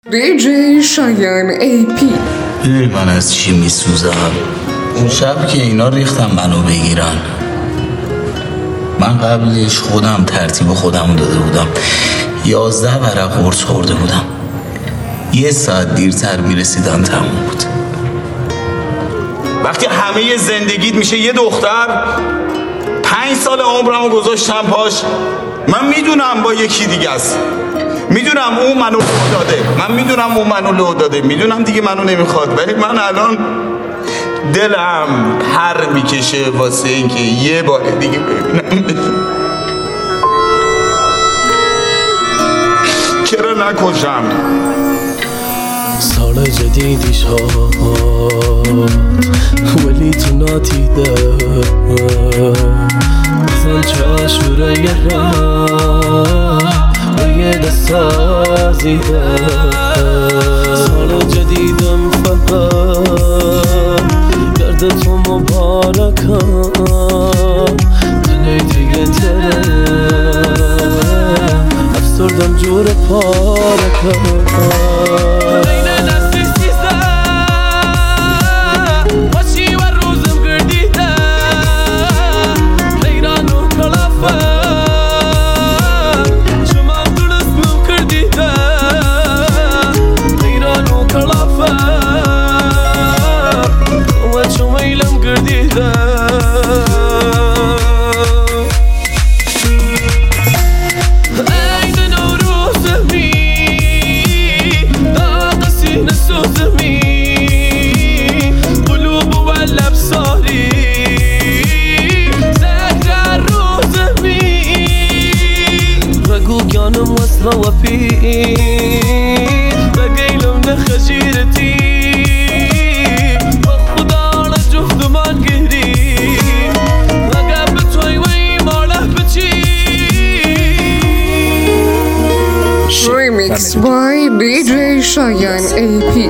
دیجی شایان ای پی. میدونی من از چی میسوزم؟ اون شب که اینا ریختم منو بگیرن، من قبلش خودم ترتیب خودم داده بودم، 11 ورق قرص خورده بودم، 1 ساعت دیرتر میرسیدن تموم بود. وقتی همه زندگیت میشه یه دختر، 5 سال عمرمو گذاشتم پاش، من میدونم با یکی دیگه است، میدونم اون منو لو داده، من میدونم اون منو لو داده، میدونم دیگه منو نمیخواد، ولی من الان دلم پر میکشه واسه اینکه یه بار دیگه ببینم. چرا نکشم؟ سال جدیدی شد ولی تو نادیده، بزن چشم یه روی دست سازیده. سال جدیدم فقط گرد تو مبارکم، دلی دیگه تره افسردم جور پارکم. وفي بقيلم لخجيرتي وخد على جهد ما قهري وقابت وي ما لهبتي. Remix by DJ شایان ای پی.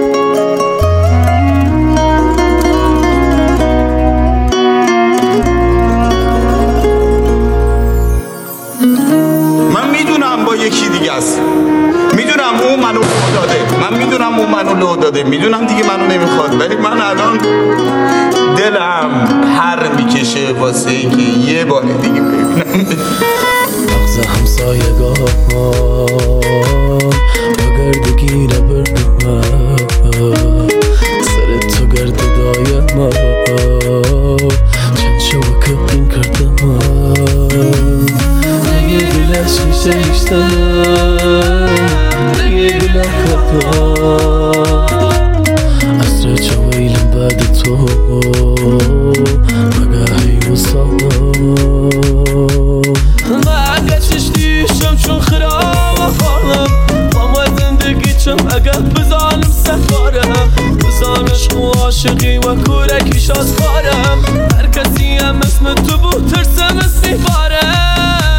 یکی دیگه است، میدونم اون منو لو داده، من میدونم اون منو لو داده، میدونم دیگه منو نمیخواد، ولی من الان دلم پر میکشه واسه اینکه یه بار دیگه ببینم. مغز همسایگان با گردگی نبردم، سر تو گرد دایم چند شوکه بین کردم. یه گله شیشه ایشتم، یه گله کپا عصر چویلم بعد تو مگاهی وصالم. اگه چش دیشم چون خراب خانم ماما زندگی چم اگه بزانم سفارم، بزانش خو عاشقی و کورکیش از خارم، هر کسی هم اسم تو بود ترسم اسمی بارم.